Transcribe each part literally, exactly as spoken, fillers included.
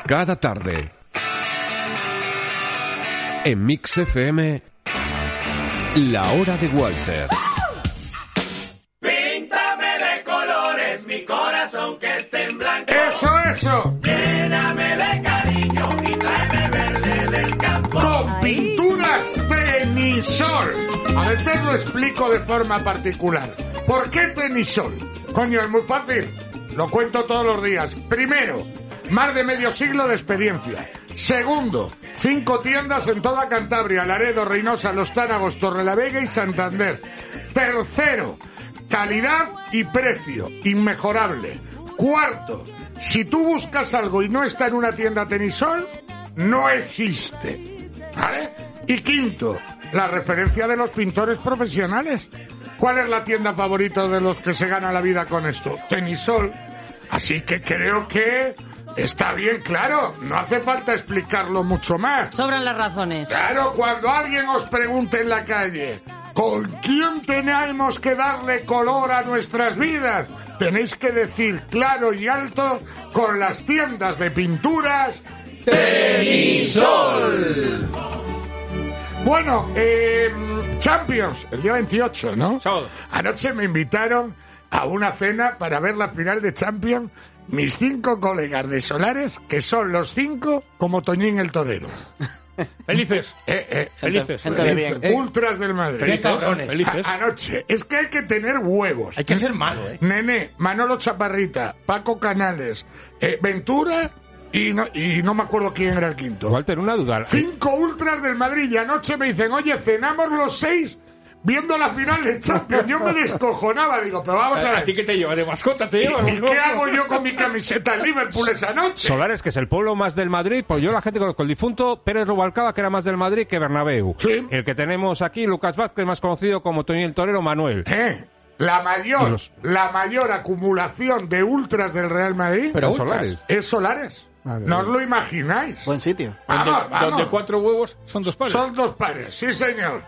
Cada tarde, en Mix F M, La Hora de Walter. Píntame de colores mi corazón que esté en blanco. ¡Eso, eso! Lléname de cariño y tráeme verde del campo. Con pinturas Tenisol. A ver, te lo explico de forma particular. ¿Por qué Tenisol? Coño, es muy fácil. Lo cuento todos los días. Primero, más de medio siglo de experiencia. Segundo, cinco tiendas en toda Cantabria, Laredo, Reynosa, Los Tánagos, Torrelavega y Santander. Tercero, calidad y precio inmejorable. Cuarto, si tú buscas algo y no está en una tienda Tenisol, no existe. ¿Vale? Y quinto, la referencia de los pintores profesionales. ¿Cuál es la tienda favorita de los que se gana la vida con esto? Tenisol. Así que creo que está bien claro. No hace falta explicarlo mucho más. Sobran las razones. Claro, cuando alguien os pregunte en la calle, ¿con quién tenemos que darle color a nuestras vidas? Tenéis que decir claro y alto, con las tiendas de pinturas Tenisol. Bueno, eh, Champions, el día veintiocho, ¿no? Sábado. Anoche me invitaron a una cena para ver la final de Champions mis cinco colegas de Solares, que son los cinco como Toñín el Torero. Felices. Eh, eh, Felices. gente de bien. Felices. Ultras del Madrid. Felices. Qué cabrones. Felices. A- anoche. Es que hay que tener huevos. Hay que ser malo, ¿eh? Nené, Manolo Chaparrita, Paco Canales, eh, Ventura y no, y no me acuerdo quién era el quinto. Walter, una duda. Cinco ultras del Madrid y anoche me dicen, oye, cenamos los seis viendo la final de Champions. Yo me descojonaba, digo, pero vamos a ¿A ver. ti qué te lleva? ¿De mascota te lleva? ¿Y qué hago yo con mi camiseta en Liverpool esa noche? Solares, que es el pueblo más del Madrid, pues yo la gente conozco el difunto Pérez Rubalcaba, que era más del Madrid que Bernabéu. Sí. El que tenemos aquí, Lucas Vázquez, más conocido como Toñín el Torero, Manuel. ¿Eh? La mayor, Los- la mayor acumulación de ultras del Real Madrid Pero ultras, Solares. es Solares. Madre No os mía. lo imagináis. Buen sitio. Vamos, Donde, vamos. donde cuatro huevos son dos pares. Son dos pares, sí señor.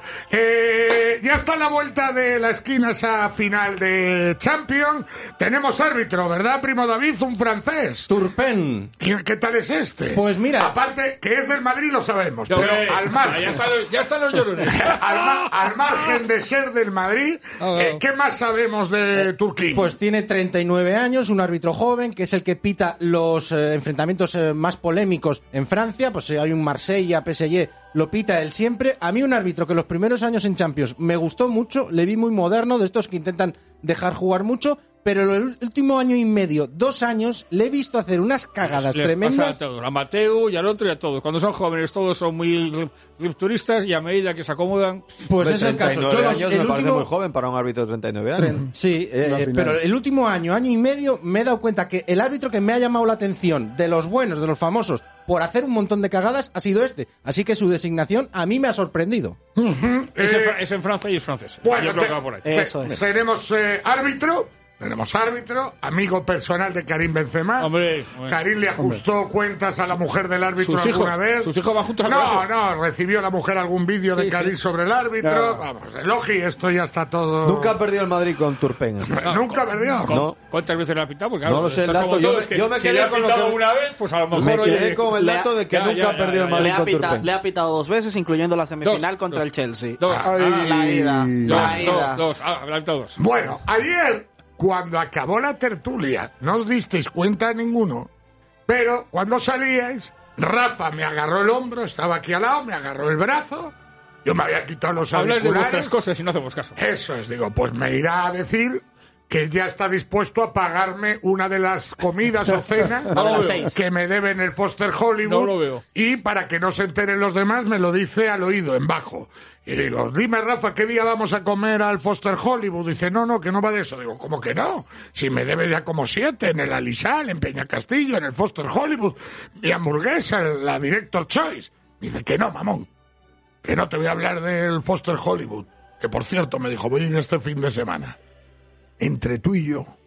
Eh, ya está a la vuelta de la esquina esa final de Champions. Tenemos árbitro, ¿verdad, primo David? Un francés. Turpin. ¿Y qué tal es este? Pues mira. Aparte, que es del Madrid lo sabemos, Yo, pero eh, al margen... Ya están los, ya están los llorones. al, ma- al margen de ser del Madrid, Ah, eh, no. ¿qué más sabemos de Turquín? Pues tiene treinta y nueve años, un árbitro joven, que es el que pita los eh, enfrentamientos eh, más polémicos en Francia. Pues si hay un Marsella, P S G, lo pita él siempre. A mí un árbitro que los primeros años en Champions me gustó mucho, le vi muy moderno, de estos que intentan dejar jugar mucho, pero el último año y medio, dos años, le he visto hacer unas cagadas Les tremendas. pasa a todos, a Mateo y al otro y a todos. Cuando son jóvenes todos son muy rupturistas y a medida que se acomodan... Pues es el caso. Yo los- años el me parece último- muy joven para un árbitro de treinta y nueve años. Tren- Sí, eh, Una final. pero el último año, año y medio, me he dado cuenta que el árbitro que me ha llamado la atención de los buenos, de los famosos, por hacer un montón de cagadas, ha sido este. Así que su designación a mí me ha sorprendido. Es, en, Eh, Fra- es en Francia y es francés. Bueno, Yo creo te- que va por ahí. te- Eso es. tenemos eh, árbitro, tenemos árbitro, amigo personal de Karim Benzema. Hombre, hombre. Karim le ajustó cuentas a la mujer del árbitro Sus alguna hijos, vez. sus hijos van juntos al No, colegio. no, recibió la mujer algún vídeo de Sí, Karim sí. sobre el árbitro. No. Vamos, Elogi, esto ya está todo... Nunca ha perdido el Madrid con Turpin. No, Nunca con- perdió. con- No. ¿Cuántas veces le ha pitado? Porque, No claro, lo sé el estás dato. como Yo todos, me- que yo me si quedé le ha con lo pitado que- una vez, pues a lo mejor... Me oye, quedé con el le ha- dato de que ya, nunca ya, ha perdido ya, el ya, Madrid Le ha, con pita- Turpin. le ha pitado dos veces, incluyendo la semifinal Dos, contra dos. el Chelsea. Dos. Ah, la ida. Dos, La ida. dos, dos. Ah, le ha pitado dos. Bueno, ayer, cuando acabó la tertulia, no os disteis cuenta ninguno, pero cuando salíais, Rafa me agarró el hombro, estaba aquí al lado, me agarró el brazo, yo me había quitado los Hablas de auriculares. vuestras cosas y no hacemos caso. Eso es, digo, pues me irá a decir que ya está dispuesto a pagarme una de las comidas o cenas No lo veo. que me deben el Foster Hollywood. No lo veo. Y para que no se enteren los demás, me lo dice al oído, en bajo. Y digo, dime, Rafa, ¿qué día vamos a comer al Foster Hollywood? Dice, no, no, que no va de eso. Digo, ¿cómo que no? Si me debes ya como siete, en el Alisal, en Peñacastillo, en el Foster Hollywood, mi hamburguesa, la Director Choice. Dice que no, mamón, que no te voy a hablar del Foster Hollywood. Que, por cierto, me dijo, voy a ir este fin de semana. Entre tú y yo,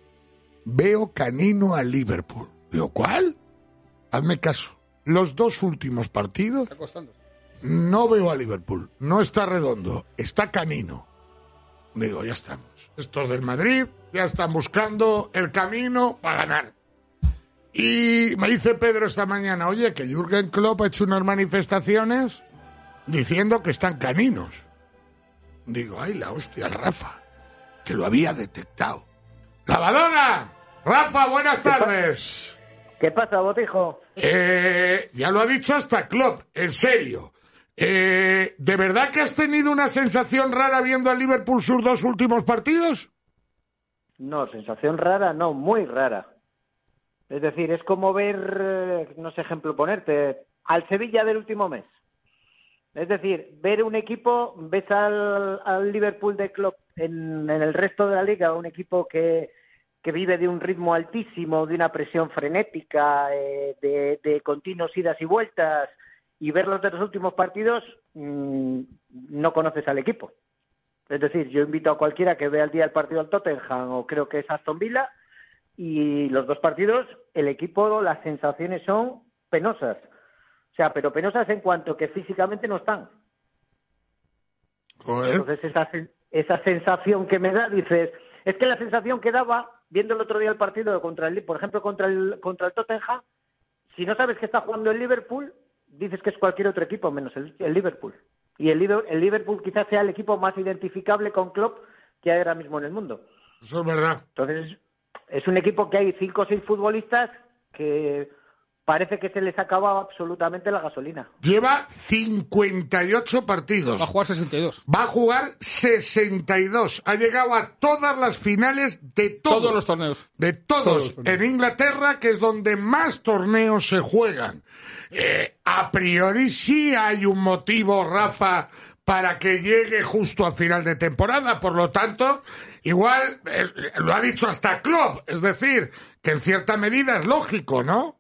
veo canino a Liverpool. Digo, ¿cuál? Hazme caso. Los dos últimos partidos, Está costando. no veo a Liverpool. No está redondo, está canino. Digo, ya estamos. Estos del Madrid ya están buscando el camino para ganar. Y me dice Pedro esta mañana, oye, que Jürgen Klopp ha hecho unas manifestaciones diciendo que están caninos. Digo, ay, la hostia, Rafa, que lo había detectado. ¡Lavadora! Rafa, buenas tardes. ¿Qué pasa, Botijo? Eh, ya lo ha dicho hasta Klopp, en serio. Eh, ¿De verdad que has tenido una sensación rara viendo al Liverpool sus dos últimos partidos? No, sensación rara, no, muy rara. Es decir, es como ver, no sé ejemplo ponerte, al Sevilla del último mes. Es decir, ver un equipo, ves al, al Liverpool de Klopp en, en el resto de la liga, un equipo que, que vive de un ritmo altísimo, de una presión frenética, eh, de, de continuos idas y vueltas, y verlos de los últimos partidos, mmm, no conoces al equipo. Es decir, yo invito a cualquiera que vea el día del partido al Tottenham, o creo que es Aston Villa, y los dos partidos, el equipo, las sensaciones son penosas. O sea, pero penosas en cuanto que físicamente no están. Joder. Entonces, esa, esa sensación que me da, dices, es que la sensación que daba, viendo el otro día el partido, contra el, por ejemplo, contra el, contra el Tottenham, si no sabes que está jugando el Liverpool, dices que es cualquier otro equipo menos el, el Liverpool. Y el, el Liverpool quizás sea el equipo más identificable con Klopp que hay ahora mismo en el mundo. Eso es verdad. Entonces, es un equipo que hay cinco o seis futbolistas que parece que se les acaba absolutamente la gasolina. Lleva cincuenta y ocho partidos. Va a jugar sesenta y dos. Va a jugar sesenta y dos. Ha llegado a todas las finales de todo. Todos los torneos. De todos. Todos los torneos. En Inglaterra, que es donde más torneos se juegan. Eh, a priori sí hay un motivo, Rafa, para que llegue justo a final de temporada. Por lo tanto, igual, es, lo ha dicho hasta Klopp. Es decir, que en cierta medida es lógico, ¿no?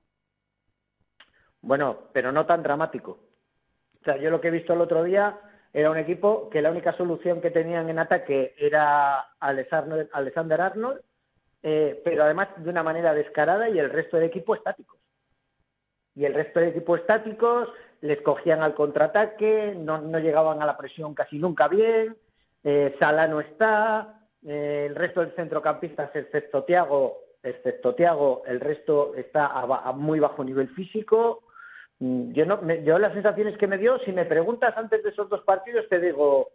Bueno, pero no tan dramático. O sea, yo lo que he visto el otro día era un equipo que la única solución que tenían en ataque era Alexander, Alexander Arnold, eh, pero además de una manera descarada, y el resto del equipo estáticos. Y el resto del equipo estáticos les cogían al contraataque, no, no llegaban a la presión casi nunca bien, eh, Salah no está, eh, el resto del centrocampistas, excepto Thiago, excepto Thiago, el resto está a, a muy bajo nivel físico. Yo no, me, yo las sensaciones que me dio, si me preguntas antes de esos dos partidos, te digo,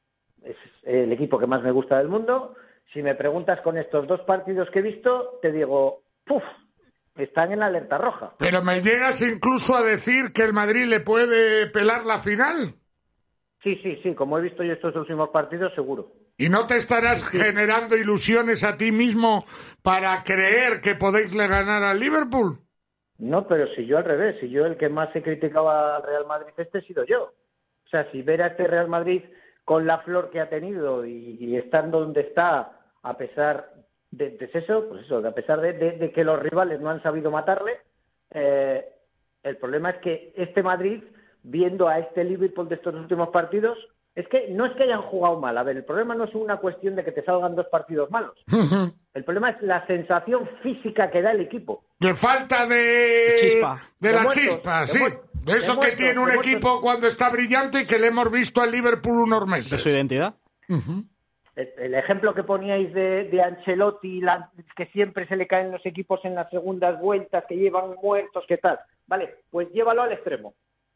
es el equipo que más me gusta del mundo. Si me preguntas con estos dos partidos que he visto, te digo, ¡puf!, están en la alerta roja. Pero me llegas incluso a decir que el Madrid le puede pelar la final. Sí, sí, sí, como he visto yo estos últimos partidos, seguro. ¿Y no te estarás sí. generando ilusiones a ti mismo para creer que podéis le ganar al Liverpool? No, pero si yo al revés, si yo el que más he criticado al Real Madrid este he sido yo. O sea, si ver a este Real Madrid con la flor que ha tenido y, y estando donde está, a pesar de, de eso, pues eso, a pesar de, de, de que los rivales no han sabido matarle, eh, el problema es que este Madrid, viendo a este Liverpool de estos últimos partidos, es que no es que hayan jugado mal. A ver, el problema no es una cuestión de que te salgan dos partidos malos. Uh-huh. El problema es la sensación física que da el equipo. De falta de... Chispa. De, de la muertos, chispa, de sí. muertos, de eso de que muertos, tiene un de equipo muertos. cuando está brillante y que le hemos visto al Liverpool unos meses. ¿De su identidad? Uh-huh. El, el ejemplo que poníais de, de Ancelotti, la, que siempre se le caen los equipos en las segundas vueltas, que llevan muertos, ¿qué tal? Vale, pues llévalo al extremo.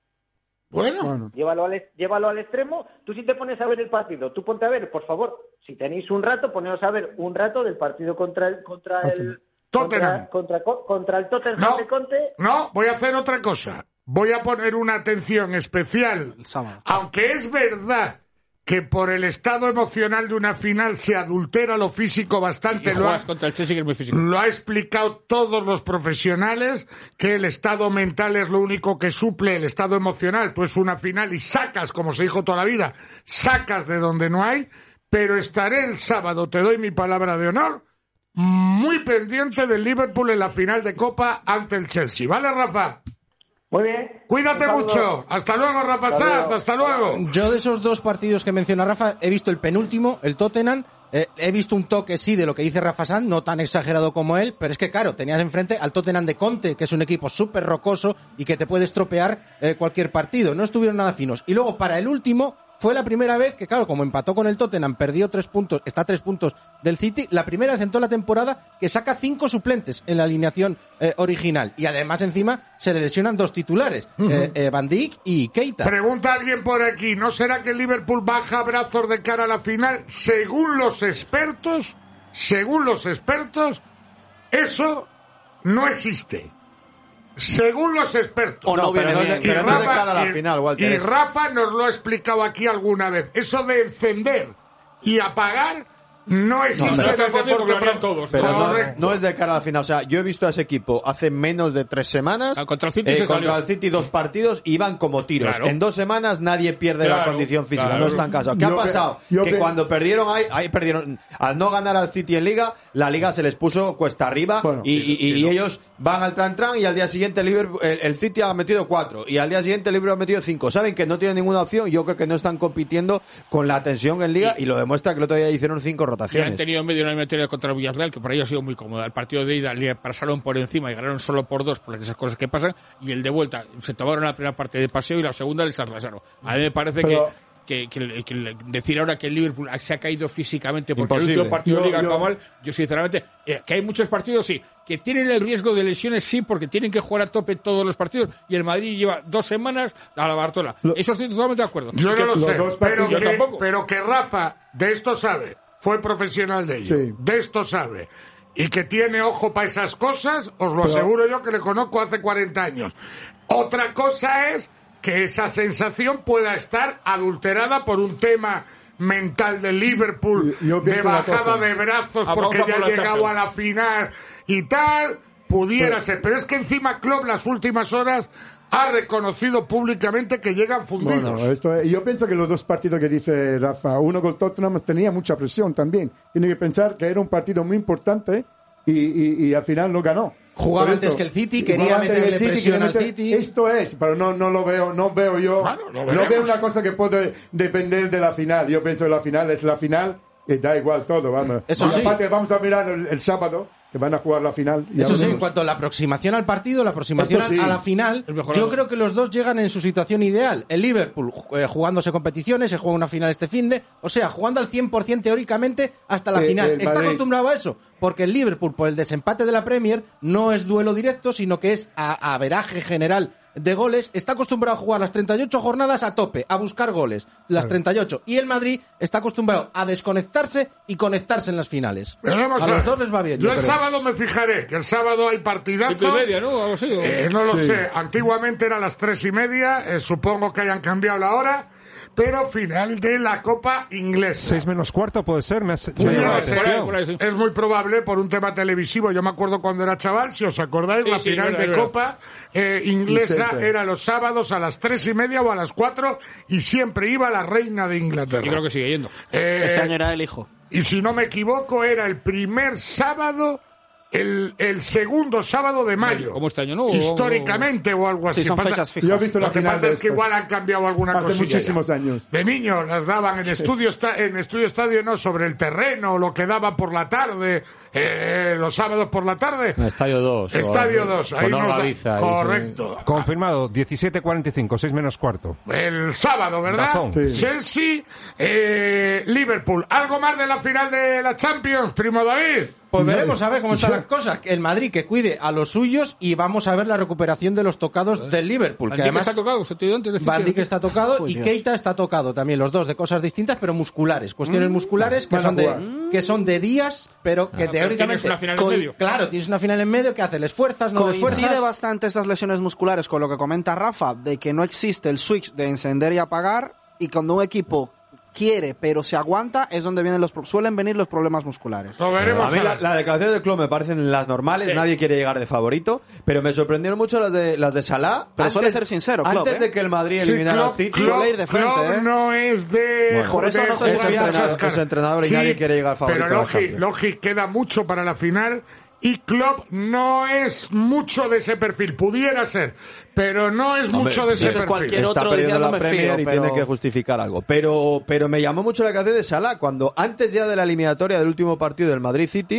Bueno. bueno. Llévalo al, llévalo al extremo. Tú si te pones a ver el partido, tú ponte a ver, por favor, si tenéis un rato, poneos a ver un rato del partido contra el contra el Tottenham. Contra, contra, contra el Tottenham No, de Conte. no, voy a hacer otra cosa. Voy a poner una atención especial. El sábado. Aunque es verdad que por el estado emocional de una final se adultera lo físico bastante. Y lo juegas ha, contra el Chelsea, que es muy físico. Lo ha explicado todos los profesionales, que el estado mental es lo único que suple el estado emocional. Tú es una final y sacas, como se dijo toda la vida, sacas de donde no hay, pero estaré el sábado, te doy mi palabra de honor, muy pendiente del Liverpool en la final de Copa ante el Chelsea. ¿Vale, Rafa? Muy bien. Cuídate mucho. Hasta luego, Rafa Hasta Sanz. luego. Hasta luego. Yo de esos dos partidos que menciona Rafa, he visto el penúltimo, el Tottenham, eh, he visto un toque, sí, de lo que dice Rafa Sanz, no tan exagerado como él, pero es que, claro, tenías enfrente al Tottenham de Conte, que es un equipo súper rocoso y que te puede estropear eh, cualquier partido. No estuvieron nada finos. Y luego, para el último, fue la primera vez que, claro, como empató con el Tottenham, perdió tres puntos, está a tres puntos del City, la primera vez en toda la temporada que saca cinco suplentes en la alineación eh, original. Y además, encima, se le lesionan dos titulares, uh-huh. eh, eh, Van Dijk y Keita. Pregunta alguien por aquí, ¿no será que el Liverpool baja brazos de cara a la final? Según los expertos, según los expertos, eso no existe. Según los expertos. O no, no pero, y, pero Rafa, no de cara a la y, final, Walter. Y Rafa nos lo ha explicado aquí alguna vez. Eso de encender y apagar no existe no, en el deporte para todos. Pero no, no es de cara a la final. O sea, yo he visto a ese equipo hace menos de tres semanas. Ah, contra el City, eh, se contra salió. el City dos partidos y van como tiros. Claro. En dos semanas nadie pierde Claro, la condición física. claro. No están cansados. ¿Qué Yo ha pasado? pe- yo que pe- cuando perdieron ahí, ahí perdieron. Al no ganar al City en Liga, la Liga se les puso cuesta arriba Bueno, y, y, y, y ellos van al tran tran y al día siguiente el, Liverpool, el, el City ha metido cuatro y al día siguiente el Liverpool ha metido cinco. Saben que no tienen ninguna opción. Yo creo que no están compitiendo con la tensión en Liga y, y lo demuestra que el otro día hicieron cinco Y rotaciones. han tenido medio una eliminatoria contra el Villarreal, que por ahí ha sido muy cómoda. El partido de ida le pasaron por encima y ganaron solo por dos, por esas cosas que pasan, y el de vuelta se tomaron la primera parte de paseo y la segunda les atrasaron. A mí me parece Pero... que Que, que, que decir ahora que el Liverpool se ha caído físicamente porque Imposible. el último partido Yo- de Liga yo- está mal, yo sinceramente, eh, que hay muchos partidos, sí, que tienen el riesgo de lesiones, sí, porque tienen que jugar a tope todos los partidos, y el Madrid lleva dos semanas a la Bartola. Lo- Eso estoy totalmente de acuerdo. Yo Que- no lo los sé, dos pero partidos- que, Yo tampoco. pero que Rafa de esto sabe, fue profesional de ello, Sí. de esto sabe, y que tiene ojo para esas cosas, os lo Pero- aseguro yo que le conozco hace cuarenta años. Otra cosa es que esa sensación pueda estar adulterada por un tema mental de Liverpool, Yo- yo de pienso una bajada cosa. de brazos Ah, porque vamos a ya por ha la llegado Champions. a la final y tal, pudiera ser, pero es que encima Klopp las últimas horas ha reconocido públicamente que llegan fundidos. Bueno, esto es- yo pienso que los dos partidos que dice Rafa, uno con Tottenham tenía mucha presión también. Tiene que pensar que era un partido muy importante y, y, y al final no ganó. Jugaba Por antes esto, que el City, jugaba quería antes meterle que el City, presión quería al meter- City. Esto es, pero no, no lo veo, no veo yo, Bueno, lo no veremos. veo una cosa que puede depender de la final. Yo pienso que la final es la final y da igual todo, vamos. Eso Y sí. aparte vamos a mirar el, el sábado, que van a jugar la final. y Eso sí, hablemos. en cuanto a la aproximación al partido, la aproximación Esto sí. a la final, El mejor yo lado. creo que los dos llegan en su situación ideal. El Liverpool eh, jugándose competiciones, se juega una final este finde, o sea, jugando al cien por ciento teóricamente hasta la Eh, final. el Está Madrid. acostumbrado a eso, porque el Liverpool, por el desempate de la Premier, no es duelo directo, sino que es a averaje general de goles. Está acostumbrado a jugar las treinta y ocho jornadas a tope, a buscar goles, las treinta y ocho. Y el Madrid está acostumbrado a desconectarse y conectarse en las finales. Pero vamos a a los ver. dos les va bien. Yo yo el creo. sábado me fijaré, que el sábado hay partidazo. Cinco y media, ¿no? Algo así, ¿o? Eh, no lo sé, antiguamente era las tres y media, eh, supongo que hayan cambiado la hora, pero final de la Copa Inglesa. Seis menos cuarto puede ser, me ha se- me ha Pudiera llamado la ser, atención. por ahí, sí. es muy probable por un tema televisivo. Yo me acuerdo cuando era chaval, si os acordáis, Sí, la sí, final verdad, de verdad. Copa eh, inglesa Siempre. era los sábados a las tres y media o a las cuatro y siempre iba la reina de Inglaterra. Yo creo que sigue yendo. Eh, Este año era el hijo. Y si no me equivoco, era el primer sábado, el, el segundo sábado de mayo. Como este año, ¿no? Históricamente o algo así. Sí, son Pasa- fechas Yo he fijas. visto la Lo que final pasa de es que estos. igual han cambiado alguna Hace cosilla muchísimos ya. años. De niño las daban en estudio, esta- en estudio estadio, no, sobre el terreno, lo que daba por la tarde, eh, los sábados por la tarde. Estadio dos. Estadio o- dos, ahí con nos da- Orgaliza, ahí, correcto. Confirmado, diecisiete cuarenta y cinco, seis menos cuarto. El sábado, ¿verdad? Dazón. Sí. Chelsea, eh, Liverpool. ¿Algo más de la final de la Champions, primo David? Pues veremos a ver cómo están Ya. las cosas. El Madrid que cuide a los suyos y vamos a ver la recuperación de los tocados del Liverpool. Van Que Dijk además está tocado, se te dio antes de Van decir Dijk está tocado Pues y Dios. Keita está tocado también, los dos de cosas distintas pero musculares, cuestiones musculares que van a son de jugar. que son de días, pero que Ah, pero teóricamente tienes una final en con- medio. claro, tienes una final en medio que hace, les fuerzas, no les Coincide fuerzas. bastante estas lesiones musculares con lo que comenta Rafa, de que no existe el switch de encender y apagar, y cuando un equipo quiere pero se aguanta es donde vienen los pro- suelen venir los problemas musculares. Lo veremos. A mí a la, ver. la declaración del club me parecen las normales, Sí. nadie quiere llegar de favorito, pero me sorprendieron mucho las de las de Salah. Pero suele ser sincero, Klopp, Antes ¿eh? de que el Madrid Sí, eliminara Klopp- al City. Klopp- Suele ir de frente, Klopp ¿eh? no es de... Bueno, por eso de no se jugar desfía muchas entrenador, caras. es entrenador y nadie quiere llegar favorito Pero a la Logic, Champions. Logic queda mucho para la final y Klopp no es mucho de ese perfil. Pudiera ser, pero no es mucho de ese dices perfil. cualquier Está otro perdiendo día no la me Premier fío, y pero- tiene que justificar algo. Pero, pero me llamó mucho la declaración de Salah cuando antes ya de la eliminatoria del último partido del Madrid City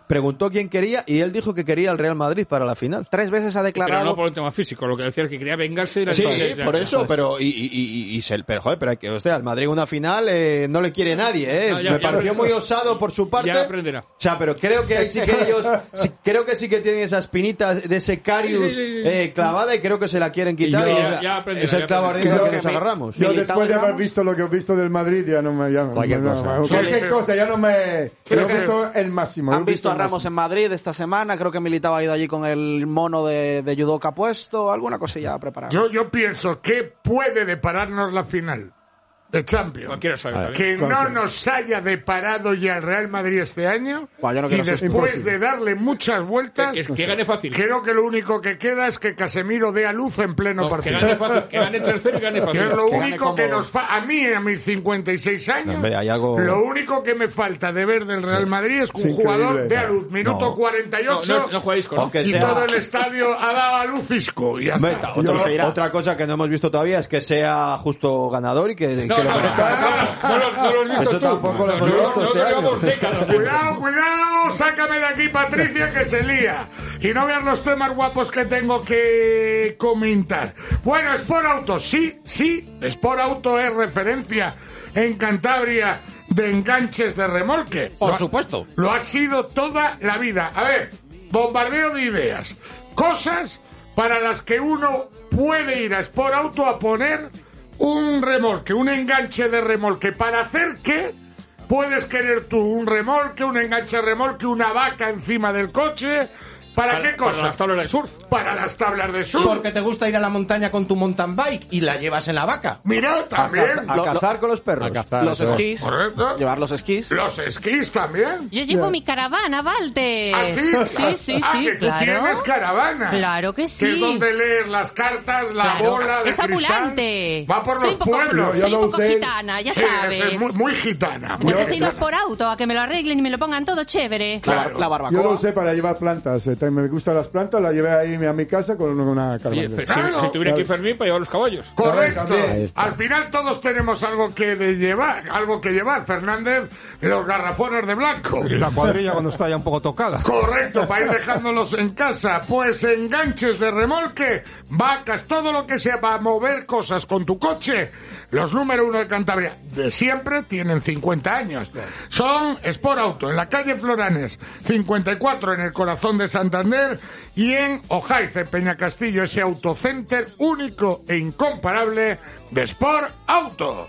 preguntó quién quería y él dijo que quería el Real Madrid para la final. Tres veces ha Pero declarado... no por un tema físico, lo que decía es que quería vengarse de la Sí, de la- por eso, pero y, y, y, y se, pero joder, pero hay que, hostia, al Madrid una final eh, no le quiere nadie, eh. No, ya- Me ya pareció aprenderá. muy osado por su parte. Ya aprenderá. O sea, pero creo que ahí sí que ellos, sí, creo que sí que tienen esa espinita de ese Carius Sí, sí, sí, sí. eh, clavada y creo que se la quieren quitar. ya- y ya- es- ya aprenderá, es el ya clavo aprenderá. ardiente Creo que nos que- agarramos. Yo Militao después de y haber Ramos. visto lo que he visto del Madrid ya no me llama. Cualquier no, cosa. no, Sí, cualquier sí. cosa, ya no me... Creo que esto es el máximo. Han he visto a el Ramos máximo. en Madrid esta semana, creo que Militao ha ido allí con el mono de, de judoka puesto, alguna cosilla preparada. Yo, yo pienso que puede depararnos la final de Champions. Cualquiera sabe. también. Que no Cualquiera. nos haya deparado ya el Real Madrid este año. Buah, yo no y quiero ser- después Imposible. de darle muchas vueltas, Que, que gane fácil. creo que lo único que queda es que Casemiro dé a luz en pleno No, que partido. gane fácil, que gane tercero y gane Que fácil. es lo que gane único que cómodo. nos falta. A mí, a mis cincuenta y seis años, Hombre, hay algo- lo único que me falta de ver del Real Madrid es que un Es increíble. jugador dé a luz. Minuto No. cuarenta y ocho No, no, no jugáis con- Aunque y sea- todo el estadio ha dado a luz Isco. Y ya Hombre, está. otra, Y se irá. otra cosa que no hemos visto todavía es que sea justo ganador y que, No, que lo no, no, merezca. no, no, no, no lo has visto Eso tú. tampoco lo hemos No, visto no, este no año. llevamos décadas. Cuidado, cuidado, sácame de aquí, Patricia, que se lía. Y no veas los temas guapos que tengo que comentar. Bueno, Sport Auto, sí, sí, Sport Auto es referencia en Cantabria de enganches de remolque. Por Lo ha- supuesto. Lo ha sido toda la vida. A ver, bombardeo de ideas. Cosas para las que uno puede ir a Sport Auto a poner un remolque, un enganche de remolque. ¿Para hacer qué? Puedes querer tú un remolque, un enganche de remolque, una vaca encima del coche. ¿Para, qué cosa? Para las tablas de surf. Para las tablas de surf. Porque te gusta ir a la montaña con tu mountain bike y la llevas en la vaca. Mira, A, también. caza- a Lo- cazar con los perros. A cazar, Los eso. esquís, Correcto. llevar los esquís. Los esquís también. Yo llevo mi caravana, Walter. ¿Ah, sí? Sí, sí, Ah, sí, que tú claro. tienes caravana. Claro que sí. Que es donde lees las cartas, la Claro. bola de Es cristal. ambulante. Va por Soy los un poco- pueblos. Yo Soy lo un poco usé. gitana, ya Sí, sabes. es muy, muy gitana. muy Entonces he ido gitana. por auto a que me lo arreglen y me lo pongan todo chévere. Claro. La Yo barbacoa. lo usé para llevar plantas. eh, Me gustan las plantas, las llevé ahí a mi casa con una Oye, caravana. si, Claro. si tuviera que ir Fermín para llevar los caballos. Correcto. También. Al final todos tenemos algo que de llevar, algo que llevar. Fernández, los garrafones de blanco. Y la cuadrilla cuando está ya un poco tocada. Correcto, para ir dejándolos en casa. Pues enganches de remolque, vacas, todo lo que sea para mover cosas con tu coche. Los número uno de Cantabria de siempre tienen cincuenta años. Son Sport Auto en la calle Floranes, cincuenta y cuatro en el corazón de Santander y en Ojaiz, en Peñacastillo, ese autocenter único e incomparable de Sport Auto.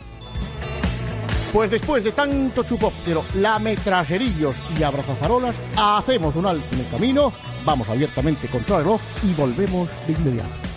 Pues después de tanto chupóptero, lametraserillos y abrazafarolas, hacemos un alto en el camino, vamos abiertamente contra el reloj y volvemos de inmediato.